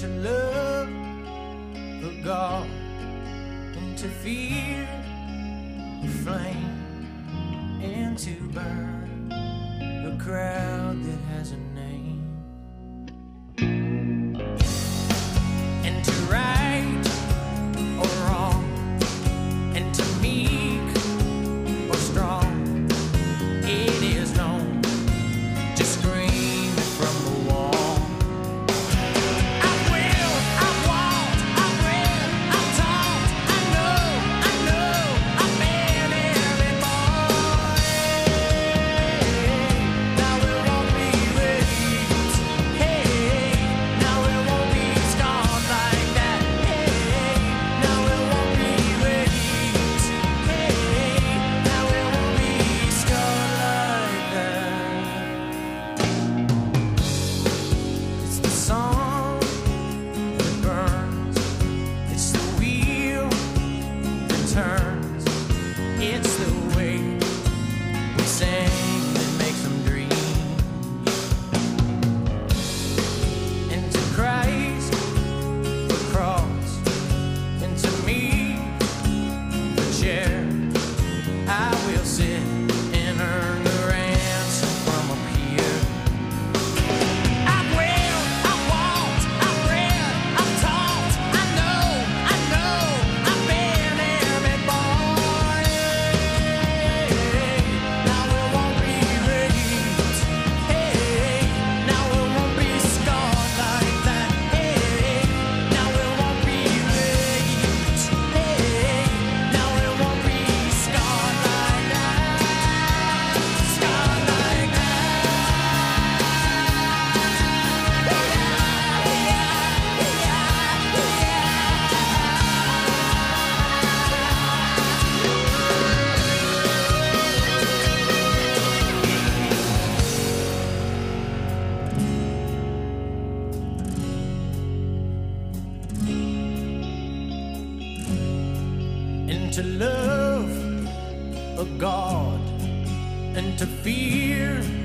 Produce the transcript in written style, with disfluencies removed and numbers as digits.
to love a God, and to fear a flame, and to burn a crowd that has a name, and to right or wrong, and to meek or strong. It is known to scream from the wall. I've willed, I've walked, I've read, I've taught. I know, I've been every boy. Now it won't be raped. Hey, now it won't be scarred like that. Hey, now it won't be raped. Hey, now it won't be scarred like that. It's the song that burns. It's the wheel that turns. It's the way we sing that makes them dream. And to Christ, the cross, and to me, the chair, I will sit and earn the ransom from up here. I've willed, I've walked, I've read, I've taught. I know, I've been every boy. Now it won't be raped. Hey, now it won't be scarred like that. Hey, now it won't be raped. Hey, now it won't be scarred like that. Scarred like that. And to love a God, and to fear